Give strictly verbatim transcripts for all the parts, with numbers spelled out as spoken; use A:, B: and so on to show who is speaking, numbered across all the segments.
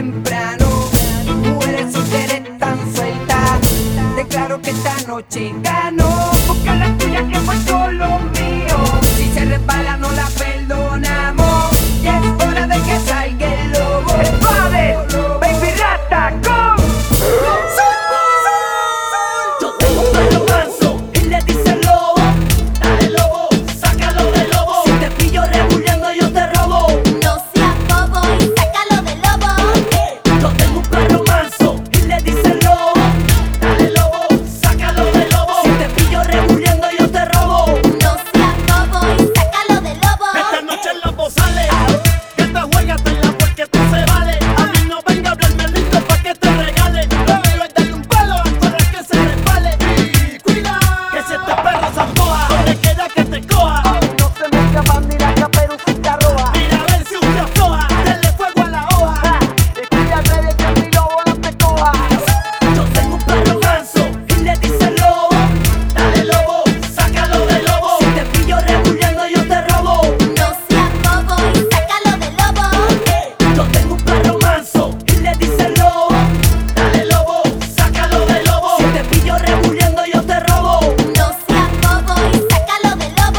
A: temprano. Mujeres solteras tan sueltas, declaro que esta noche gano. Busca la tuya que fue con lo mío. Si se resbala no la perdonamos. Y es hora de que salga el lobo. El padre, Baby Rasta, go.
B: Yo tengo un perro manso y le dice lobo. Dale lobo, sácalo del lobo. Si te pillo rebuleando yo te robo.
C: No seas bobo y sácalo del lobo.
B: Yo tengo un perro manso y le dice lobo. Dale lobo, sácalo del lobo. Si te pillo rebuleando yo te robo.
C: No seas bobo y sácalo del lobo.
B: Esta noche el lobo sale. Que te juegas en la porque tú se vale. A mí no venga a hablarme lindo pa' que te regale. Lo mío es darle un palo para que se resbale. Y cuida que si este perro se antoja, donde quiera que te coja.
A: No se me escapa ni la caperucita roja.
B: Mira a ver si usted afloja. Denle fuego a la hoja.
A: Escríbate de que mi lobo no te coja.
B: Yo tengo un perro manso y le dice lobo. Dale lobo, sácalo del lobo. Si te pillo rebuleando yo te robo.
C: No seas bobo y sácalo del lobo.
B: Yo tengo un perro manso y le dice lobo. Dale lobo, sácalo del lobo. Si te pillo rebuleando yo te robo.
C: No seas bobo y sácalo del lobo.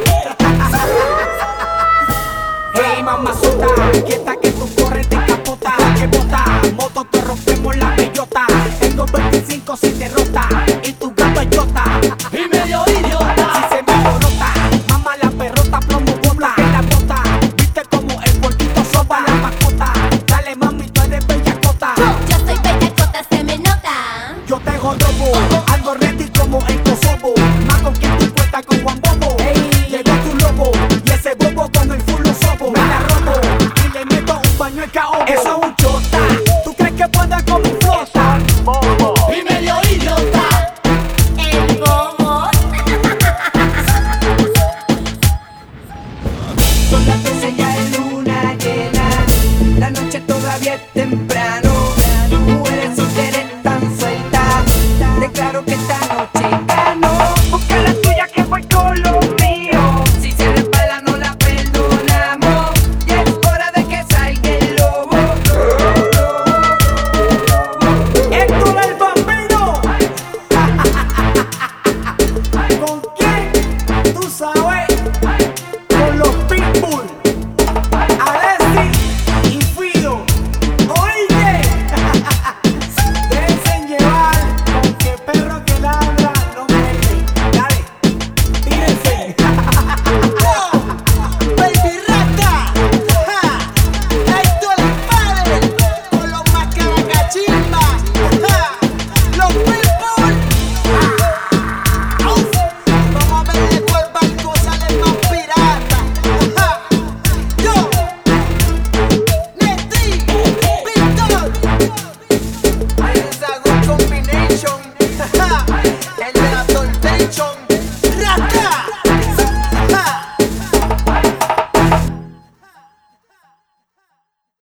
A: Hey mamazota, quieta que tu corres te capota. Que bota, moto te rompemos la bellota. En dos veinticinco si te rota y tu gato es yota.
B: Y medio idiota.
A: Si se me alborota, mamá la perrota plomo bota. En la bota, viste como el polvito sopa la mascota. Dale mami, tú eres bellacota.
C: Yo soy bellacota, se me nota.
A: Yo te jodobo, ando ready como en Kosovo. Más con quien tú cuentas con Juan Bobo. Llegó tu lobo y ese bobo con el full lo sobo. Me la robo y le meto un baño en caobo. Eso es un chota, ¿tú crees que pueda con mi flota?
B: Y medio idiota.
C: El bobo.
A: Son las doce ya es luna llena. La noche todavía es temprano. Mujeres solteras tan sueltas, declaro que esta noche gano. Busca la tuya que fue con lo mío. Si se resbala no la perdonamos. Y es hora de que salga el lobo. Héctor el Bambino. ¿Con quién? Tú sabes.